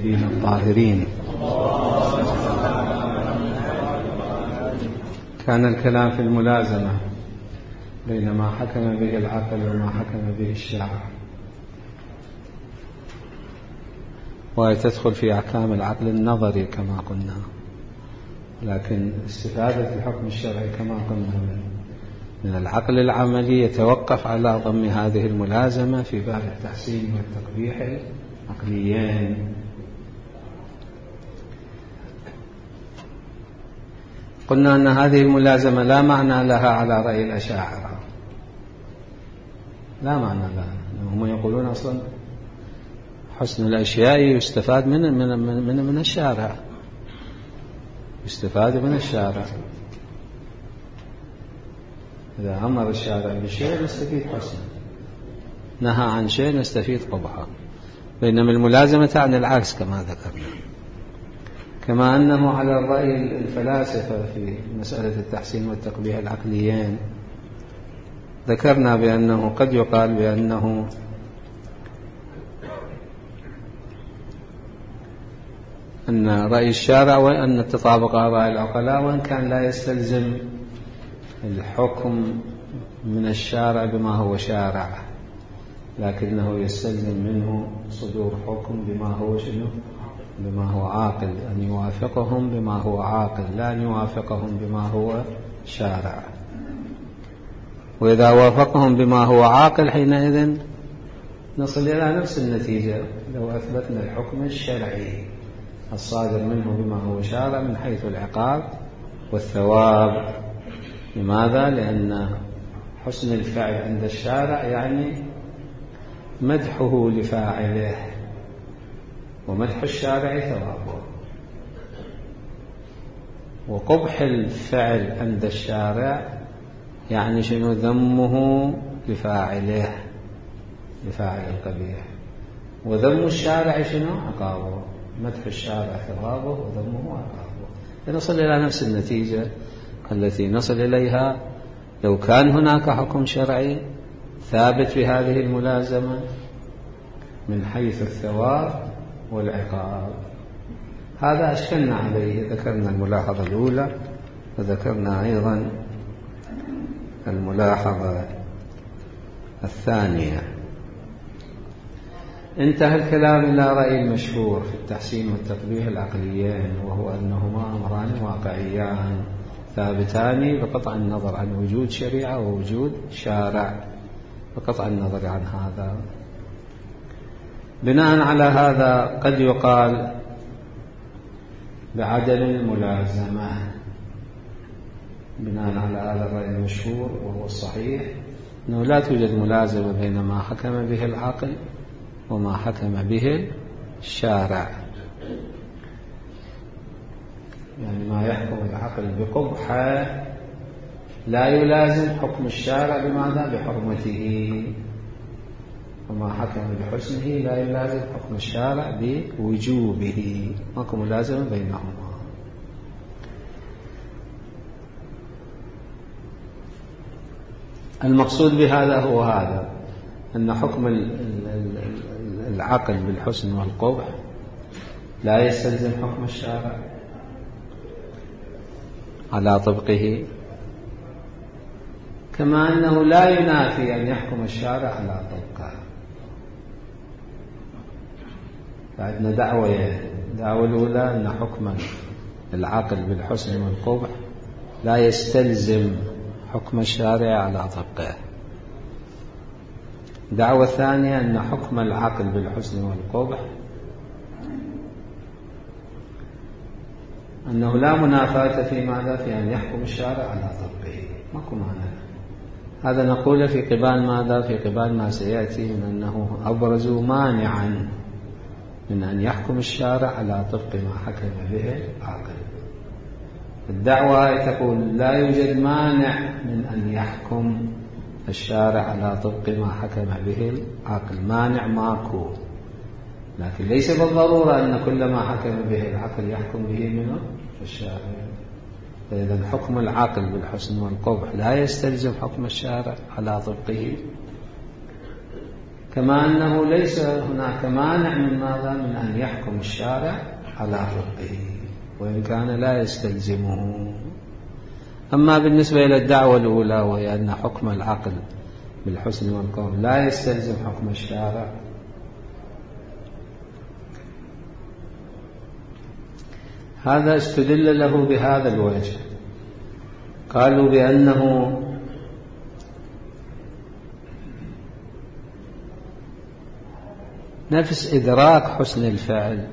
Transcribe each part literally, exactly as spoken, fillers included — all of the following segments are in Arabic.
الطيبين الطاهرين. كان الكلام في الملازمة بين ما حكم به العقل وما حكم به الشرع، وهي تدخل في أحكام العقل النظري كما قلنا، لكن استفادة الحكم الشرعي كما قلنا من العقل العملي يتوقف على ضم هذه الملازمة في باب التحسين والتقبيح العقليين. قلنا أن هذه الملازمة لا معنى لها على رأي الأشاعرة، لا معنى لها. هم يقولون أصلا حسن الأشياء يستفاد من من من من الشارع، يستفاد من الشارع. إذا أمر الشارع بشيء نستفيد حسنه، نهى عن شيء نستفيد قبحه، بينما الملازمة تعني العكس كما ذكرنا. كما أنه على الرأي الفلاسفة في مسألة التحسين والتقبيح العقليين ذكرنا بأنه قد يقال بأنه أن رأي الشارع وأن تطابق آراء العقلاء، وإن كان لا يستلزم الحكم من الشارع بما هو شارع، لكنه يستلزم منه صدور حكم بما هو شنو؟ بما هو عاقل، أن يوافقهم بما هو عاقل، لا أن يوافقهم بما هو شارع. وإذا وافقهم بما هو عاقل حينئذ نصل إلى نفس النتيجة لو أثبتنا الحكم الشرعي الصادر منه بما هو شارع من حيث العقاب والثواب. لماذا؟ لأن حسن الفعل عند الشارع يعني مدحه لفاعله، ومدح الشارع ثوابه، وقبح الفعل عند الشارع يعني شنو؟ ذمه لفاعله، لفاعل القبيح. وذم الشارع شنو؟ عقابه. مدح الشارع ثوابه وذمه عقابه. لنصل إلى نفس النتيجة التي نصل إليها لو كان هناك حكم شرعي ثابت في هذه الملازمة من حيث الثواب والعقاب. هذا أشكلنا عليه، ذكرنا الملاحظة الأولى وذكرنا أيضا الملاحظة الثانية. انتهى الكلام إلى رأي المشهور في التحسين والتقبيح العقليين، وهو أنهما أمران واقعيان ثابتان بقطع النظر عن وجود شريعة ووجود شارع، بقطع النظر عن هذا. بناء على هذا قد يقال بعدم الملازمة بناء على هذا الرأي المشهور، وهو الصحيح، أنه لا توجد ملازمة بين ما حكم به العقل وما حكم به الشارع. يعني ما يحكم العقل بقبحه لا يلازم حكم الشارع بماذا؟ بحرمته، وما حكم بحسنه لا يلازم حكم الشارع بوجوبه، ماكو ملازمة بينهما. المقصود بهذا هو هذا، أن حكم العقل بالحسن والقبح لا يستلزم حكم الشارع على طبقه، كما أنه لا ينافي أن يحكم الشارع على طبقه. فعندنا دعوة دعوة الأولى أن حكم العقل بالحسن والقبح لا يستلزم حكم الشارع على طبقه. دعوة الثانية أن حكم العقل بالحسن والقبح أنه لا منافاة في ماذا؟ في أن يحكم الشارع على طبقه، ماكو معنى. هذا نقول في قبال ماذا؟ في قبال ما سيأتي من أنه أبرزوا مانعا من أن يحكم الشارع على طبق ما حكم به العقل. الدعوة تقول لا يوجد مانع من أن يحكم الشارع على طبق ما حكم به العقل، مانع ماكو، لكن ليس بالضرورة أن كل ما حكم به العقل يحكم به منه الشارع. فإذا حكم العقل بالحسن والقبح لا يستلزم حكم الشارع على طبقه، كما أنه ليس هناك مانع من ماذا؟ من أن يحكم الشارع على حقه وإن كان لا يستلزمه. أما بالنسبة إلى الدعوة الأولى وهي أن حكم العقل بالحسن والقبح لا يستلزم حكم الشارع، هذا استدل له بهذا الوجه. قالوا بأنه نفس إدراك حسن الفعل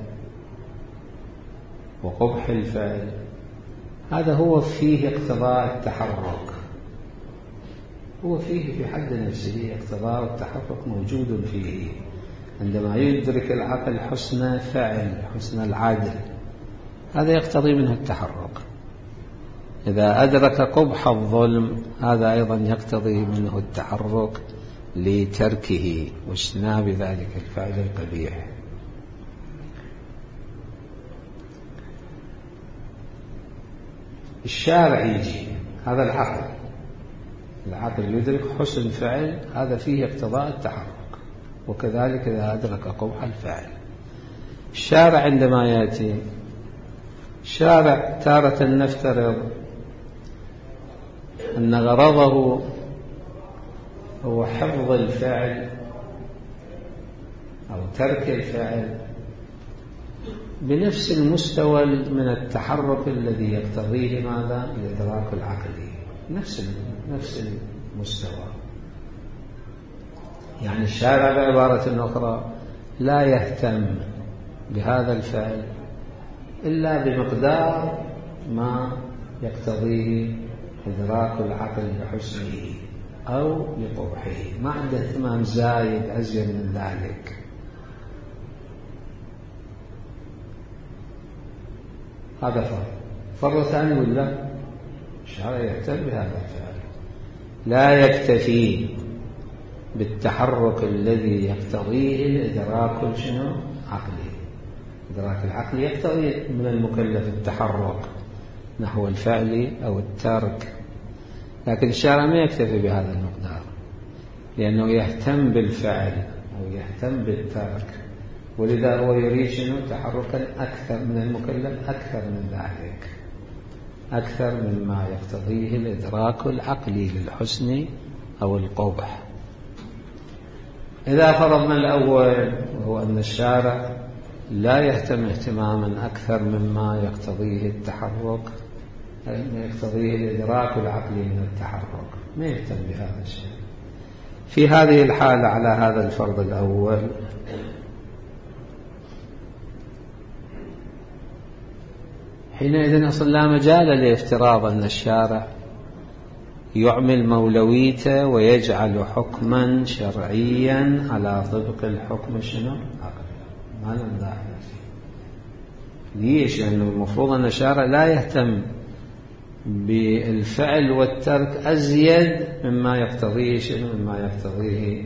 وقبح الفعل هذا هو فيه اقتضاء التحرك، هو فيه في حد نفسه اقتضاء التحرك موجود فيه. عندما يدرك العقل حسن فعل حسن العدل هذا يقتضي منه التحرك. إذا أدرك قبح الظلم هذا أيضا يقتضي منه التحرك لتركه واجتناب ذلك الفعل القبيح. الشارع يجي هذا العقل، العقل يدرك حسن فعل هذا فيه اقتضاء التحرك، وكذلك إذا أدرك قبح الفعل. الشارع عندما يأتي الشارع تارة نفترض أن غرضه هو حفظ الفعل أو ترك الفعل بنفس المستوى من التحرك الذي يقتضيه ماذا؟ الإدراك العقلي، نفس نفس المستوى. يعني الشارع بعبارة أخرى لا يهتم بهذا الفعل إلا بمقدار ما يقتضيه إدراك العقل بحسنه أو بقبحه، ما عنده اهتمام زايد أزيد من ذلك. هذا فرق. فرق ثاني ولا الشارع يهتم بهذا الفعل، لا يكتفي بالتحرك الذي يقتضيه الإدراك شنو؟ عقلي. إدراك العقل يقتضي من المكلف التحرك نحو الفعل أو الترك، لكن الشارع ما يكتفي بهذا المقدار لأنه يهتم بالفعل أو يهتم بالترك، ولذا هو يريد شنو؟ تحركا أكثر من المكلف، أكثر من ذلك، أكثر مما يقتضيه الإدراك العقلي للحسن أو القبح. إذا فرضنا الأول وهو أن الشارع لا يهتم اهتماما أكثر مما يقتضيه التحرك، ما يقتضيه الإدراك العقلي من التحرك، ما يهتم بهذا الشيء. في هذه الحالة على هذا الفرض الأول حينئذ أصلا لا مجال لافتراض أن الشارع يعمل مولويته ويجعل حكما شرعيا على طبق الحكم شنو؟ عقلي. ما لم داعي فيه. ليش؟ لأنه المفروض أن الشارع لا يهتم بالفعل والترك أزيد مما يقتضيه شنو؟ مما يقتضيه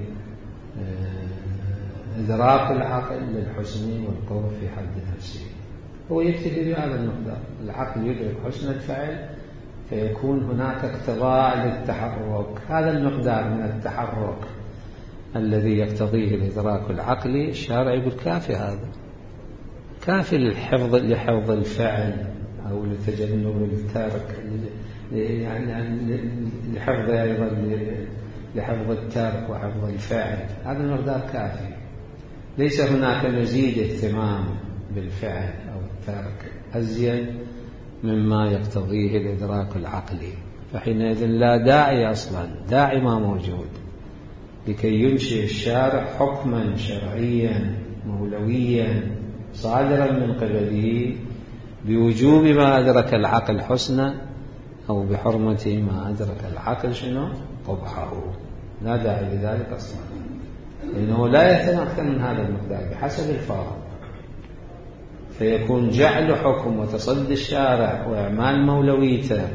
إدراك العقل للحسن والقبح في حد نفسه. هو يكتفي بهذا المقدار، العقل يدرك حسن الفعل فيكون هناك اقتضاء للتحرك، هذا المقدار من التحرك الذي يقتضيه الإدراك العقلي الشارع يقول كافي، هذا كافي للحفظ لحفظ الفعل أو لتجنب الترك، يعني لحفظ أيضا لحفظ الترك وحفظ الفعل، هذا المقدار كافي. ليس هناك مزيد اهتمام بالفعل أو الترك أزيد مما يقتضيه الإدراك العقلي، فحينئذ لا داعي أصلا، داعي ما موجود لكي ينشئ الشارع حكما شرعيا مولويا صادرا من قبله بوجوب ما أدرك العقل حسنا أو بحرمة ما أدرك العقل شنو؟ قبحه. لا داعي لذلك أصلا، لأنه لا يهتم أكثر من هذا المقدار بحسب الفارق، فيكون جعل حكم وتصدي الشارع وإعمال مولويته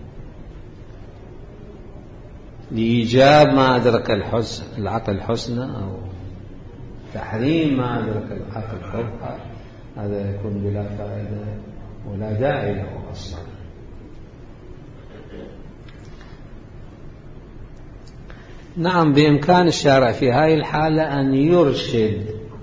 لإيجاب ما أدرك الحسن العقل حسنا أو تحريم ما أدرك العقل قبحا، هذا يكون بلا فائدة ولا داعي له أصلا. نعم، بإمكان الشارع في هذه الحالة أن يرشد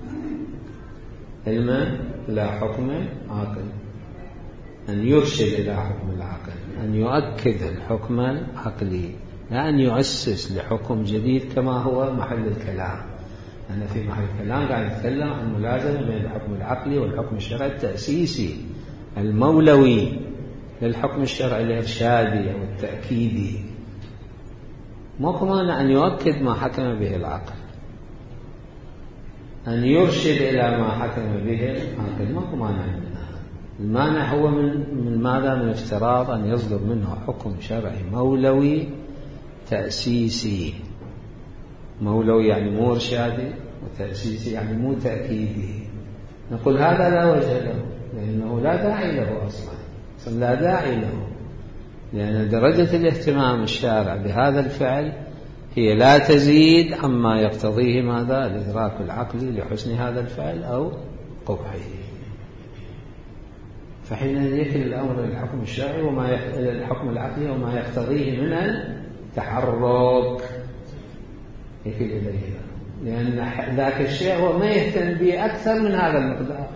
المن إلى حكم عاقل، أن يرشد إلى حكم العقل، أن يؤكد الحكم العقلي، لا أن يؤسس لحكم جديد كما هو محل الكلام. أنا في محل الكلام قاعد أتكلم عن ملازمة بين الحكم العقلي والحكم الشرعي التأسيسي المولوي للحكم الشرعي الإرشادي أو التأكيدي. ماكو مانع أن يؤكد ما حكم به العقل، أن يرشد إلى ما حكم به العقل، ماكو مانع منها. المانع هو من من ماذا؟ من افتراض أن يصدر منه حكم شرعي مولوي تأسيسي. مولوي يعني مو إرشادي، وتأسيسي يعني مو تأكيدي. نقول هذا لا وجه له، لأنه لا داعي له أصلا، أصلا لا داعي له، لأن درجة الاهتمام الشارع بهذا الفعل هي لا تزيد عما يقتضيه ماذا؟ الإدراك العقلي لحسن هذا الفعل أو قبحه. فحين يكل الأمر للحكم الشرعي وما يح... الحكم العقلي وما يقتضيه من التحرك يكل إليه، لأن ذاك الشيء هو ما يهتم به أكثر من هذا المقدار.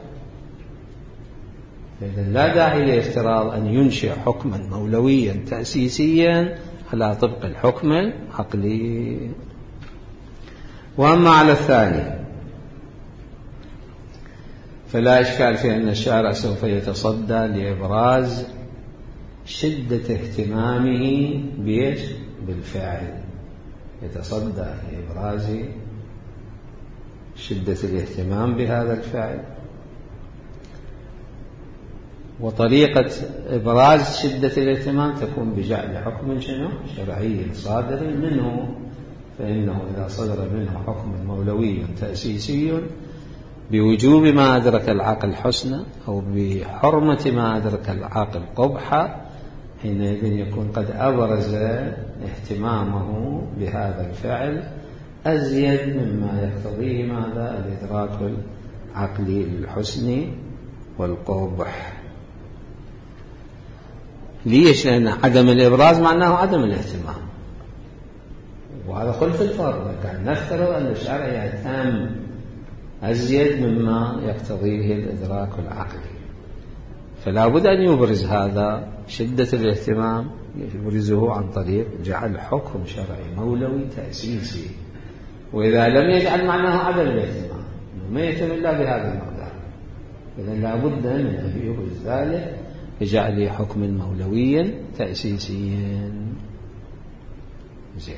إذن لا داعي لافتراض أن ينشئ حكما مولويا تأسيسيا على طبق الحكم العقلي. وأما على الثاني فلا إشكال في أن الشارع سوف يتصدى لإبراز شدة اهتمامه بيش بالفعل، يتصدى لإبراز شدة الاهتمام بهذا الفعل. وطريقة إبراز شدة الاهتمام تكون بجعل حكم شنو شرعي صادر منه، فإنه إذا صدر منه حكم مولوي تأسيسي بوجوب ما أدرك العقل حسنا أو بحرمة ما أدرك العقل قبحا، حينئذ يكون قد أبرز اهتمامه بهذا الفعل أزيد مما يقتضيه ماذا؟ الإدراك العقلي للحسن والقبح. ليش؟ لأن عدم الإبراز معناه عدم الاهتمام، وهذا خلف الفرض. كان نفترض أن الشرع يهتم أزيد مما يقتضيه الإدراك العقلي، فلا بد أن يبرز هذا شدة الاهتمام، يبرزه عن طريق جعل حكم شرعي مولوي تأسيسي. وإذا لم يجعل معناه عدم الاهتمام، ما يهتم إلا بهذا المقدار، إذن لا بد من أن يبرز ذلك بجعل حكم مولوي تأسيسيا. زين.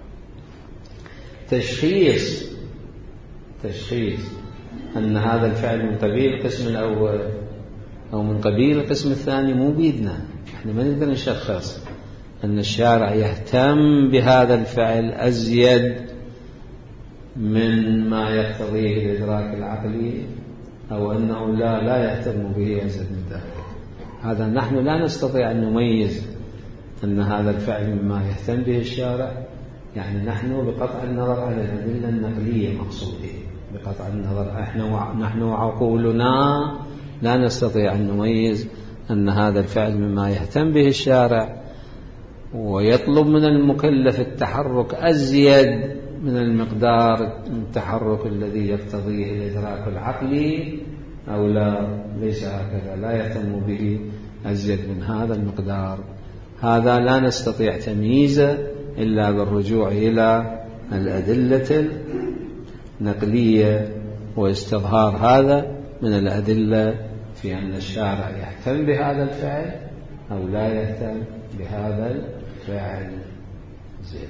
تشخيص تشخيص أن هذا الفعل من قبيل القسم الأول أو من قبيل القسم الثاني مو بيدنا، احنا ما نقدر نشخص أن الشارع يهتم بهذا الفعل أزيد من ما يقتضيه الإدراك العقلي، أو أنه لا لا يهتم به أزيد من ذلك. هذا نحن لا نستطيع أن نميز أن هذا الفعل مما يهتم به الشارع، يعني نحن بقطع النظر على الأدلة النقلية مقصودة، بقطع النظر احنا نحن عقولنا لا نستطيع أن نميز أن هذا الفعل مما يهتم به الشارع ويطلب من المكلف التحرك أزيد من المقدار التحرك الذي يقتضيه الإدراك العقلي، أو لا، ليس هكذا، لا يهتم به أزيد من هذا المقدار. هذا لا نستطيع تمييزه إلا بالرجوع إلى الأدلة النقلية واستظهار هذا من الأدلة في أن الشارع يهتم بهذا الفعل أو لا يهتم بهذا الفعل. زين.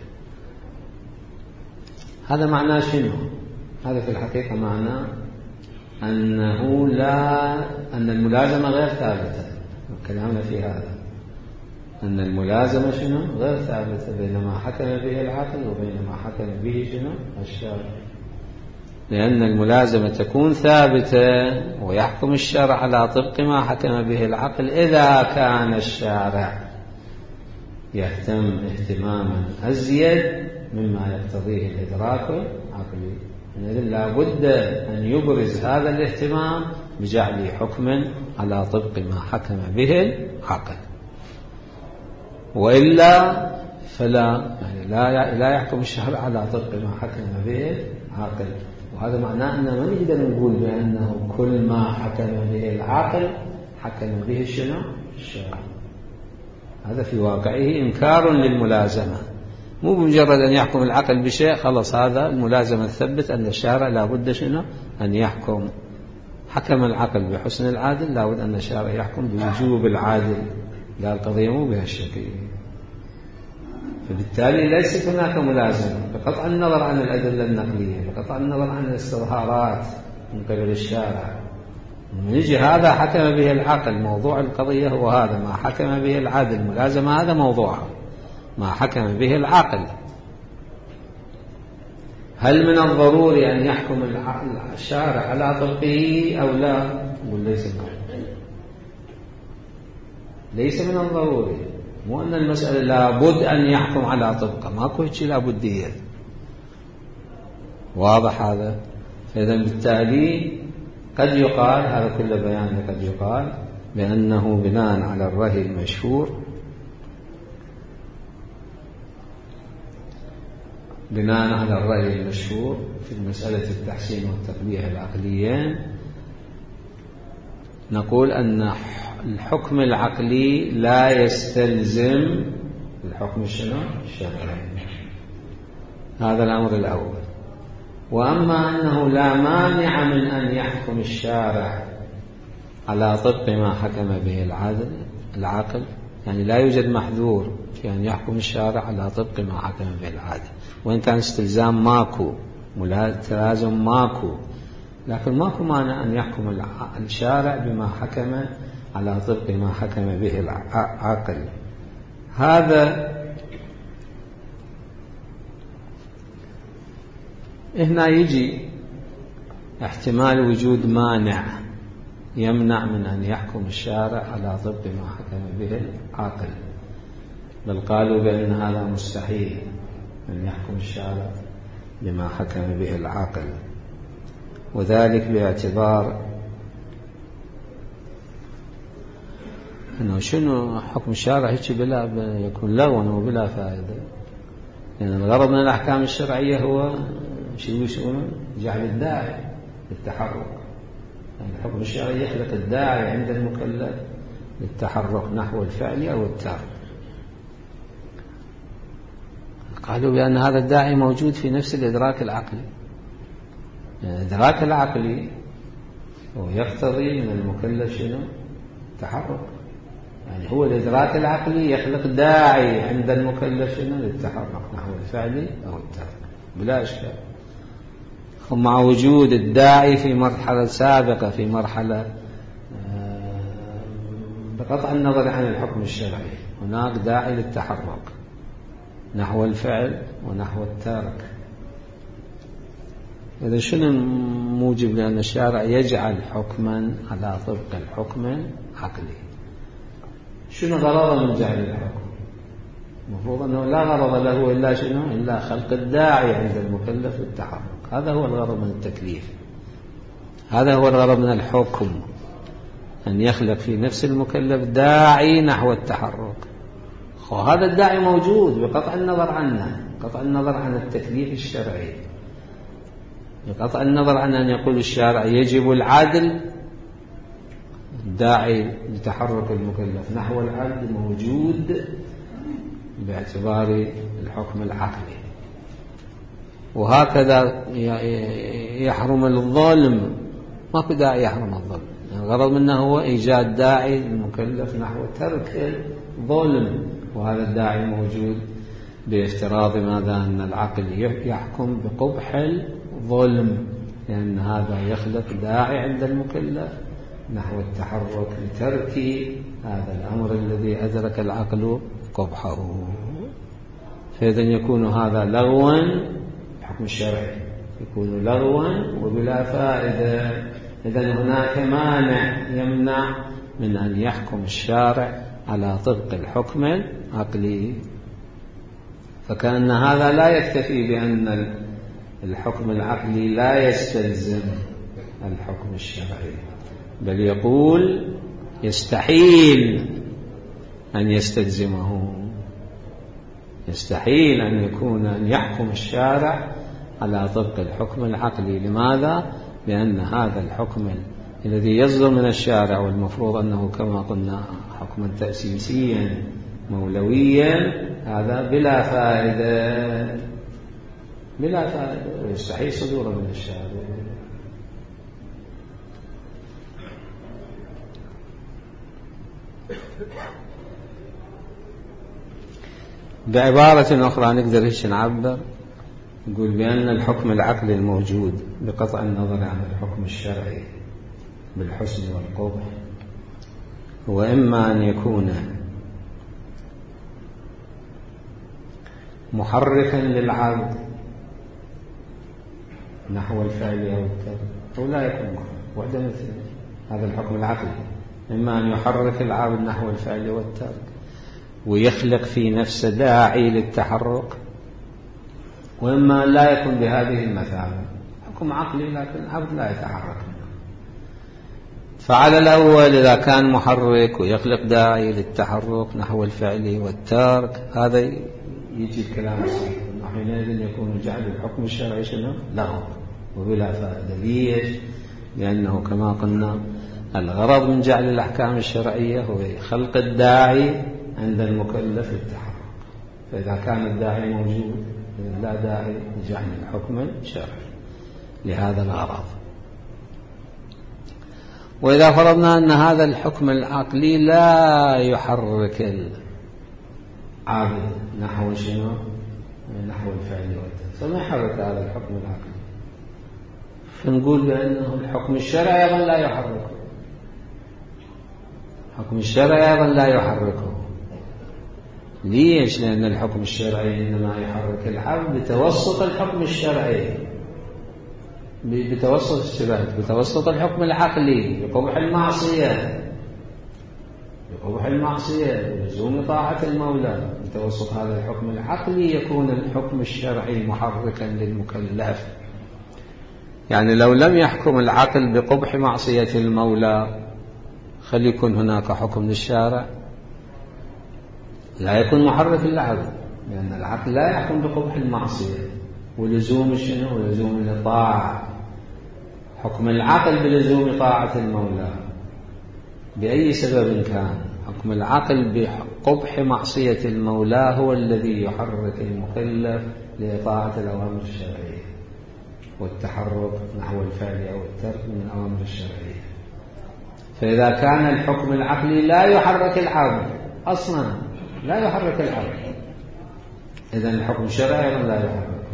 هذا معناه شنو؟ هذا في الحقيقة معناه أنه لا أن الملازمة غير ثابتة. كلامنا في هذا أن الملازمة شنو؟ غير ثابتة بين ما حكم به العقل وبين ما حكم به شنو؟ الشرع. لأن الملازمة تكون ثابتة ويحكم الشرع على طبق ما حكم به العقل إذا كان الشارع يهتم اهتماما أزيد مما يقتضيه الإدراك العقلي. إذن لا بد أن يبرز هذا الاهتمام بجعل حكم على طبق ما حكم به العقل، وإلا فلا يعني لا لا يحكم الشرع على طبق ما حكم به العاقل. وهذا معناه أن ما نقدر نقول بأنه كل ما حكم به العاقل حكم به شنو الشرع. هذا في واقعه إنكار للملازمة. مو بمجرد أن يحكم العقل بشيء خلص هذا الملازمة تثبت أن الشارع لابد شنو أن يحكم. حكم العقل بحسن العادل لابد أن الشارع يحكم بوجوب العادل. لا القضية مو بهالشكل. فبالتالي ليست هناك ملازمة بقطع النظر عن الأدلة النقلية، بقطع النظر عن الاستظهارات من قبل الشارع. من يجي هذا حكم به العقل، موضوع القضية هو هذا ما حكم به العادل، الملازمة هذا موضوعها ما حكم به العقل. هل من الضروري أن يحكم الشارع على طبقه أو لا؟ نقول ليس من ليس من الضروري. مو أن المسألة لابد أن يحكم على طبقه، ماكو شيء لابدية. واضح هذا؟ فإذا بالتالي قد يقال هذا كل بيان قد يقال بأنه بناء على الرأي المشهور بناء على الرأي المشهور في مسألة التحسين والتقبيح العقليين نقول أن الحكم العقلي لا يستلزم الحكم الشرعي. هذا الأمر الأول. وأما أنه لا مانع من أن يحكم الشارع على طبق ما حكم به العادل العاقل، يعني لا يوجد محذور في أن يحكم الشارع على طبق ما حكم به العادل، وإن كان استلزام ماكو، تلازم ماكو، لكن ماكو مانع أن يحكم الشارع بما حكم على طبق ما حكم به العاقل. هذا هنا يجي احتمال وجود مانع يمنع من أن يحكم الشارع على طبق ما حكم به العاقل، بل قالوا بأن هذا مستحيل أن يحكم الشارع بما حكم به العاقل، وذلك باعتبار أنه شنو حكم الشارع هيك بلا يكون لغوا وبلا فائدة. يعني الغرض من الأحكام الشرعية هو شو يسمونه جعل الداعي للتحرك. يعني الحكم الشرعي يخلق الداعي عند المكلف للتحرك نحو الفعل أو الترك. قالوا بأن هذا الداعي موجود في نفس الإدراك العقلي. يعني الإدراك العقلي هو يقتضي من المكلف شنو التحرك. يعني هو الإدراك العقلي يخلق داعي عند المكلف شنو للتحرك نحو الفعل أو الترك بلا إشكال. مع وجود الداعي في مرحلة سابقة في مرحلة بقطع النظر عن الحكم الشرعي هناك داعي للتحرك نحو الفعل ونحو الترك. إذا شنو موجب لأن الشارع يجعل حكما على طبق الحكم العقلي؟ شنو غرضه من جعل الحكم؟ المفروض أنه لا غرض له إلا شنو إلا خلق الداعي عند المكلف للتحرك. هذا هو الغرض من التكليف، هذا هو الغرض من الحكم، أن يخلق في نفس المكلف داعي نحو التحرك. وهذا الداعي موجود بقطع النظر عنه، قطع النظر عن التكليف الشرعي، بقطع النظر عن أن يقول الشارع يجب العدل. الداعي لتحرك المكلف نحو العدل موجود باعتبار الحكم العقلي. وهكذا يحرم الظلم، ماكو داعي يحرم الظلم، يعني الغرض منه هو إيجاد داعي للمكلف نحو ترك الظلم، وهذا الداعي موجود بافتراض ماذا أن العقل يحكم بقبح الظلم، لأن هذا يخلق داعي عند المكلف نحو التحرك لترك هذا الأمر الذي أدرك العقل قبحه. فإذا يكون هذا لغوا الحكم الشرعي، يكون لغوا وبلا فائدة. إذن هناك مانع يمنع من أن يحكم الشارع على طبق الحكم العقلي. فكأن هذا لا يكتفي بأن الحكم العقلي لا يستلزم الحكم الشرعي، بل يقول يستحيل أن يستلزمه. يستحيل أن يكون أن يحكم الشارع على طبق الحكم العقلي. لماذا؟ لأن هذا الحكم الذي يصدر من الشارع والمفروض أنه كما قلنا حكما تأسيسيا مولويا، هذا بلا فائدة بلا فائدة ويستحيل صدوره من الشارع. بعبارة أخرى نقدر هيك نعبر، نقول بأن الحكم العقلي الموجود بقطع النظر عن الحكم الشرعي بالحسن والقبح هو إما أن يكون محركا للعبد نحو الفعل أو الترك، أو لا يكون محرك، وحده مثل هذا الحكم العقلي، إما أن يحرك العبد نحو الفعل والترك ويخلق في نفسه داعي للتحرك، وإما لا يكون بهذه المثابة، حكم عقلي لكن العبد لا يتحرك منه. فعلى الأول إذا كان محرك ويخلق داعي للتحرك نحو الفعل والترك، هذا يجي الكلام الصحيح، حينئذ يكون جعل الحكم الشرعي شنو؟ له وبلا فائدة. ليش؟ لأنه كما قلنا الغرض من جعل الأحكام الشرعية هو خلق الداعي عند المكلف للتحرك، فإذا كان الداعي موجود لا داعي لجعل الحكم الشرعي لهذا الغرض. وإذا فرضنا أن هذا الحكم العقلي لا يحرك العابد نحو شنو؟ نحو الفعل والترك، فما يحرك هذا الحكم العقلي، فنقول بأنه الحكم الشرعي أيضا لا يحركه، الحكم الشرعي أيضا لا يحركه. ليش؟ لأن الحكم الشرعي إنما يحرك العبد بتوسط الحكم الشرعي، بتوسط الشبهات، بتوسط الحكم العقلي بقبح المعصية، بقبح المعصية ولزوم طاعة المولى. بتوسط هذا الحكم العقلي يكون الحكم الشرعي محركا للمكلف. يعني لو لم يحكم العقل بقبح معصية المولى خلي يكون هناك حكم للشارع، لا يكون محرك للعبد، لأن العقل لا يحكم بقبح المعصية ولزوم شنو؟ ولزوم الطاعة. حكم العقل بلزوم طاعة المولى بأي سبب كان، حكم العقل بقبح معصية المولى هو الذي يحرك المكلف لطاعة الأوامر الشرعية والتحرك نحو الفعل أو الترك من الأوامر الشرعية. فإذا كان الحكم العقلي لا يحرك العبد أصلا، لا يحرك العبد، إذن الحكم الشرعي أيضا لا يحركه.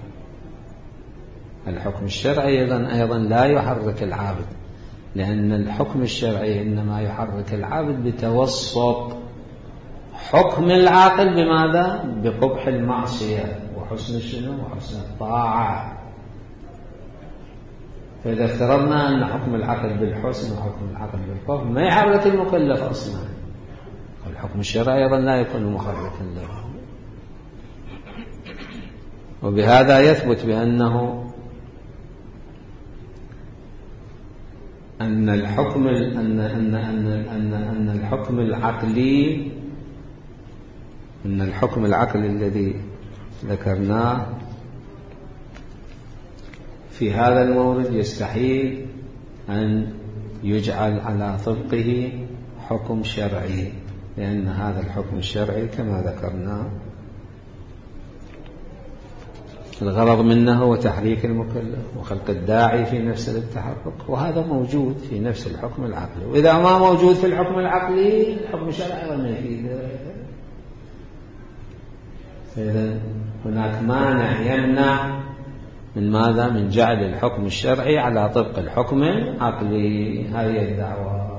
الحكم الشرعي أيضا أيضا لا يحرك العبد، لأن الحكم الشرعي إنما يحرك العبد بتوسط حكم العاقل بماذا؟ بقبح المعصية وحسن شنو؟ وحسن الطاعة. فإذا افترضنا أن حكم العقل بالحسن وحكم العقل بالقبح ما يحرك المكلف أصلا، الحكم الشرعي أيضا لا يكون محركا له. وبهذا يثبت بأنه أن الحكم أن أن أن أن أن الحكم العقلي أن الحكم العقلي الذي ذكرناه في هذا المورد يستحيل أن يجعل على طبقه حكم شرعي، لأن هذا الحكم الشرعي كما ذكرنا الغرض منه هو تحريك المكلف وخلق الداعي في نفس التحرك، وهذا موجود في نفس الحكم العقلي. وإذا ما موجود في الحكم العقلي الحكم الشرعي ما يفيده. فإذا هناك مانع يمنع من ماذا؟ من جعل الحكم الشرعي على طبق الحكم العقلي. هذه الدعوة.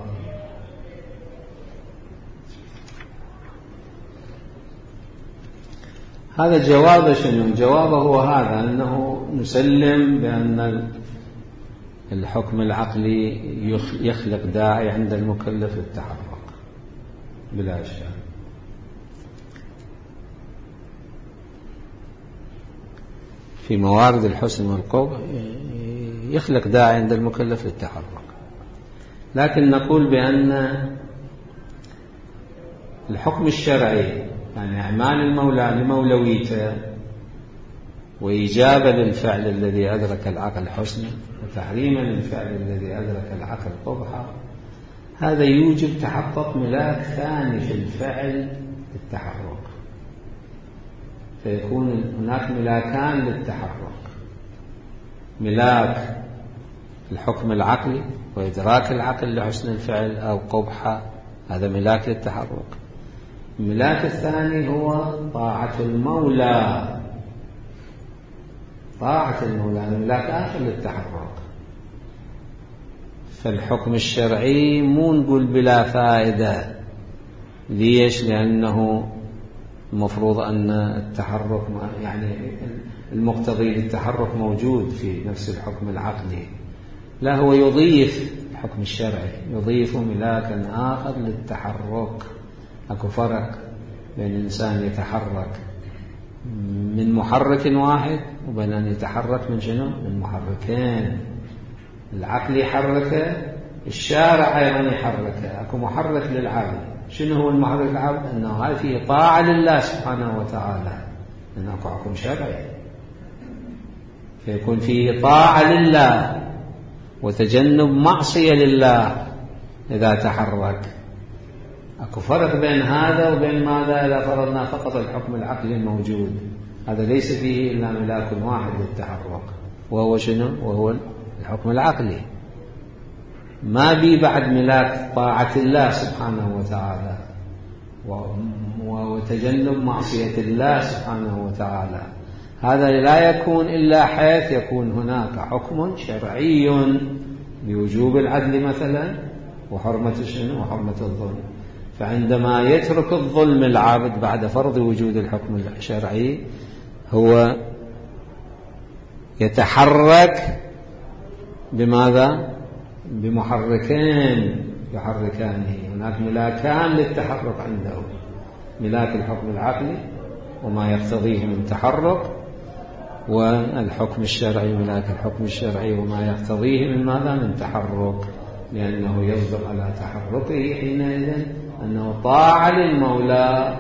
هذا جواب شنو؟ جوابه هو هذا، أنه نسلم بأن الحكم العقلي يخلق داعي عند المكلف للتحرك بلا إشكال. في موارد الحسن والقبح يخلق داعي عند المكلف للتحرك، لكن نقول بأن الحكم الشرعي يعني أعمال المولى لمولويته وإيجابا للفعل الذي أدرك العقل حسنه وتحريما للفعل الذي أدرك العقل قبحه، هذا يوجب تحقق ملاك ثاني في الفعل التحرك، فيكون هناك ملاكان للتحرك: ملاك الحكم العقلي وإدراك العقل لحسن الفعل أو قبحه، هذا ملاك للتحرك. الملاك الثاني هو طاعة المولى، طاعة المولى ملاك آخر للتحرك. فالحكم الشرعي مو نقول بلا فائدة. ليش؟ لأنه المفروض أن التحرك يعني المقتضي للتحرك موجود في نفس الحكم العقلي، لا هو يضيف الحكم الشرعي، يضيف ملاكا آخر للتحرك. أكو فرق بين الإنسان يتحرك من محرك واحد وبين أن يتحرك من شنو؟ من محركين. العقل يحركه، الشارع أيضا يحركه. أكو محرك للعقل، شنو هو المحرك العقل؟ أنه هذا فيه طاعة لله سبحانه وتعالى، أنه أكو حكم شرعي، فيكون فيه طاعة لله وتجنب معصية لله إذا تحرك. أكو فرق بين هذا وبين ماذا إذا فرضنا فقط الحكم العقلي الموجود، هذا ليس فيه إلا ملاك واحد للتحرك، وهو شنو؟ وهو الحكم العقلي. ما بي بعد ملاك طاعة الله سبحانه وتعالى وتجنب معصية الله سبحانه وتعالى، هذا لا يكون إلا حيث يكون هناك حكم شرعي بوجوب العدل مثلا وحرمة شنو؟ وحرمة الظلم. فعندما يترك الظلم العابد بعد فرض وجود الحكم الشرعي، هو يتحرك بماذا؟ بمحركين يحركانه. هناك ملاكان للتحرك عنده: ملاك الحكم العقلي وما يقتضيه من تحرك، والحكم الشرعي ملاك الحكم الشرعي وما يقتضيه من ماذا؟ من تحرك، لأنه يصدق على تحركه حينئذ أنه طاعة للمولى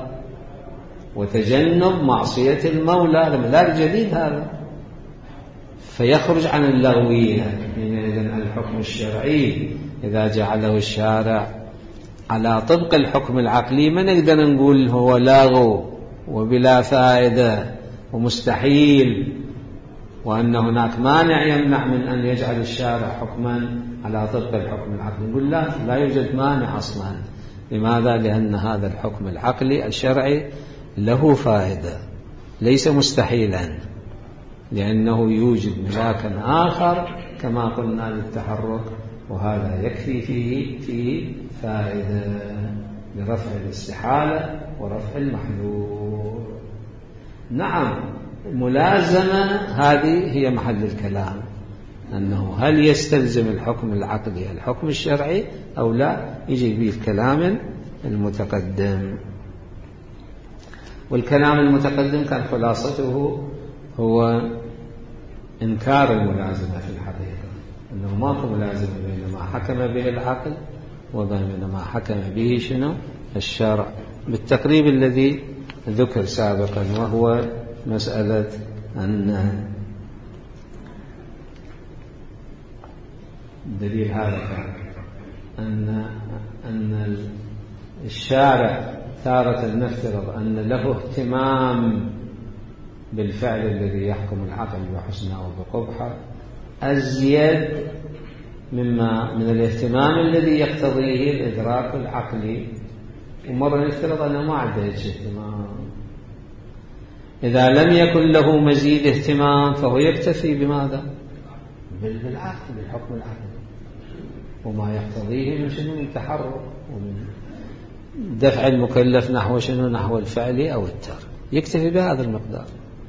وتجنب معصية المولى. الملاك جديد هذا، فيخرج عن اللغوية. حينئذ الحكم الشرعي إذا جعله الشارع على طبق الحكم العقلي ما نقدر نقول هو لاغو وبلا فائدة ومستحيل وأن هناك مانع يمنع من أن يجعل الشارع حكما على طبق الحكم العقلي. نقول لا، لا يوجد مانع أصلا. لماذا؟ لأن هذا الحكم العقلي الشرعي له فائدة، ليس مستحيلا، لأنه يوجد ملاكا آخر كما قلنا للتحرك، وهذا يكفي فيه فيه فائدة لرفع الاستحالة ورفع المحذور. نعم، ملازمة هذه هي محل الكلام، أنه هل يستلزم الحكم العقلي الحكم الشرعي أو لا، يجي به الكلام المتقدم. والكلام المتقدم كان خلاصته هو إنكار الملازمة في الحقيقة، أنه ماكو ملازمة بين ما حكم به العقل وبين ما حكم به شنو؟ الشرع، بالتقريب الذي ذكر سابقا، وهو مسألة أن دليل هذا كان أن أن الشارع تارة نفترض أن له اهتمام بالفعل الذي يحكم العقل بحسنه وبقبحه أزيد مما من الاهتمام الذي يقتضيه الإدراك العقلي، ومرة نفترض أنه ما عنده اهتمام. إذا لم يكن له مزيد اهتمام فهو يكتفي بماذا؟ بالعقل، بالحكم العقلي وما يقتضيه من شنو؟ من تحرك ومن دفع المكلف نحو شنو؟ نحو الفعل أو الترك، يكتفي بهذا المقدار.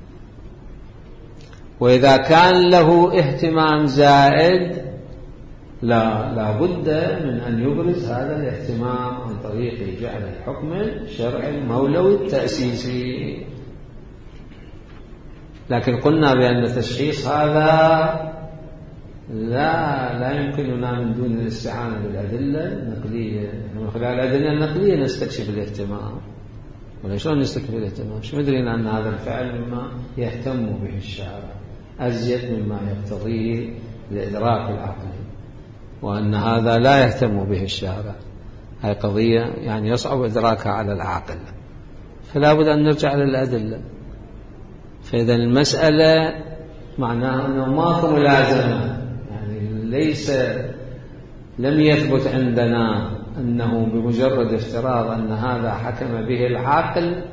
وإذا كان له اهتمام زائد لا لابد من أن يبرز هذا الاهتمام عن طريق جعل الحكم الشرعي المولوي التأسيسي. لكن قلنا بأن تشخيص هذا لا لا يمكننا من دون الاستعانة بالأدلة النقلية. من خلال الأدلة النقلية نستكشف الاهتمام، ولا شلون يستكفي الاهتمام؟ شو مدري أن هذا الفعل مما يهتم به الشارع أزيد مما يقتضيه الإدراك العقلي، وأن هذا لا يهتم به الشارع، هذه قضية يعني يصعب إدراكها على العاقل، فلا بد أن نرجع للأدلة. فإذا المسألة معناها أنه ماكو ملازمة، يعني ليس لم يثبت عندنا أنه بمجرد افتراض أن هذا حكم به العاقل،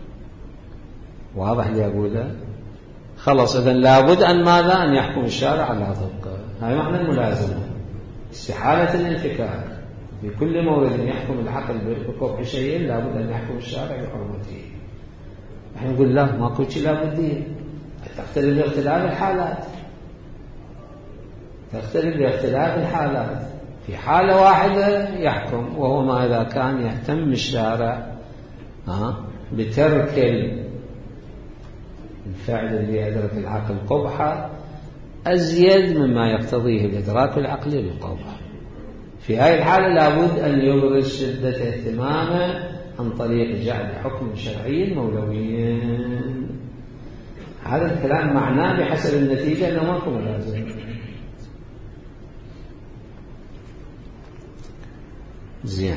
واضح اللي أقوله، خلص إذن لابد أن ماذا؟ أن يحكم الشارع على طبقه. هذا معنى الملازمة، استحالة الانفكاك. في كل مورد يحكم العقل بقبح شيء لابد أن يحكم الشارع بحرمته. نحن نقول لا، ما كل شيء لابدية، تختلف باختلاف الحالات، تختلف باختلاف الحالات. في حالة واحدة يحكم، وهو ما إذا كان يهتم الشارع بترك الفعل اللي يدرك العقل قبحة أزيد مما يقتضيه الإدراك العقلي للقبح. في هذه الحالة لابد أن يبرز شدة اهتمامه عن طريق جعل حكم شرعي مولويا. هذا الكلام معناه بحسب النتيجة أنه ما يكون لازم. زين.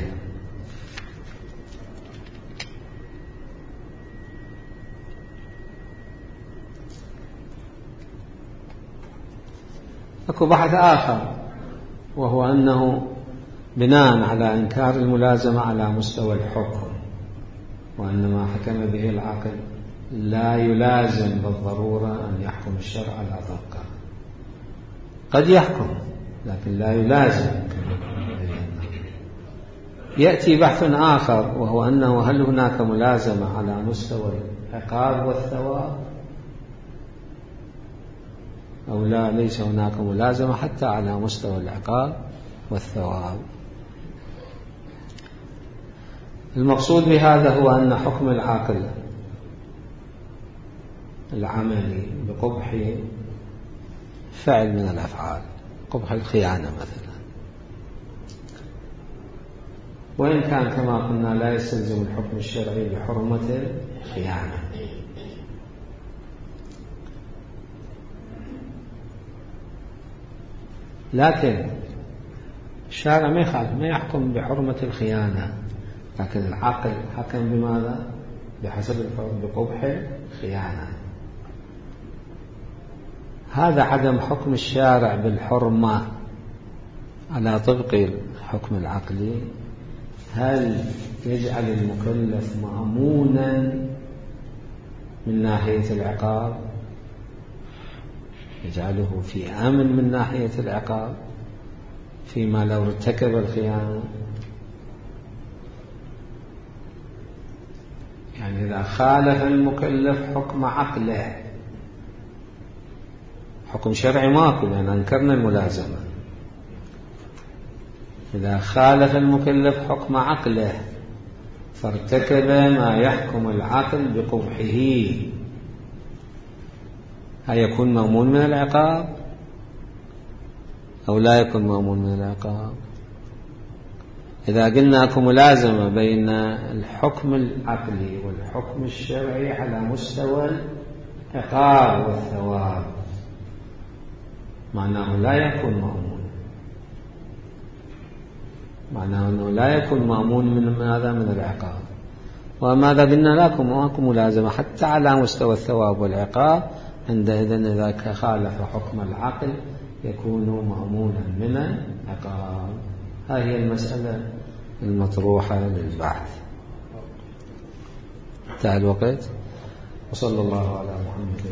أكو بحث آخر، وهو أنه بناء على إنكار الملازمة على مستوى الحكم، وأن ما حكم به العاقل لا يلازم بالضرورة أن يحكم الشرع على طبقه. قد يحكم لكن لا يلازم. يأتي بحث آخر، وهو أنه هل هناك ملازمة على مستوى العقاب والثواب أو لا، ليس هناك ملازمة حتى على مستوى العقاب والثواب. المقصود بهذا هو أن حكم العاقل العملي بقبح فعل من الأفعال، قبح الخيانة مثلا، وإن كان كما قلنا لا يستلزم الحكم الشرعي بحرمة الخيانة، لكن الشارع ما يخالف، ما يحكم بحرمة الخيانة، لكن العقل حكم بماذا؟ بحسب بقبح الخيانة. هذا عدم حكم الشارع بالحرمة على طبق الحكم العقلي هل يجعل المكلف مأمونا من ناحية العقاب؟ يجعله في أمن من ناحية العقاب فيما لو ارتكب الخيانة؟ يعني إذا خالف المكلف حكم عقله، حكم شرعي ماكو لأن أنكرنا الملازمة، إذا خالف المكلف حكم عقله فارتكب ما يحكم العقل بقبحه، هل يكون مأمون من العقاب أو لا يكون مأمون من العقاب؟ إذا قلنا أكو ملازمة بين الحكم العقلي والحكم الشرعي على مستوى العقاب والثواب معناه لا يكون مأمون، معناه أنه لا يكون مأمون من ماذا؟ من العقاب. وماذا قلنا لكم؟ أكو ملازمة حتى على مستوى الثواب والعقاب، عندئذ إذا خالف حكم العقل يكون مأمونا من العقاب. هذه المسألة المطروحة للبحث. انتهى الوقت، وصلى الله على محمد.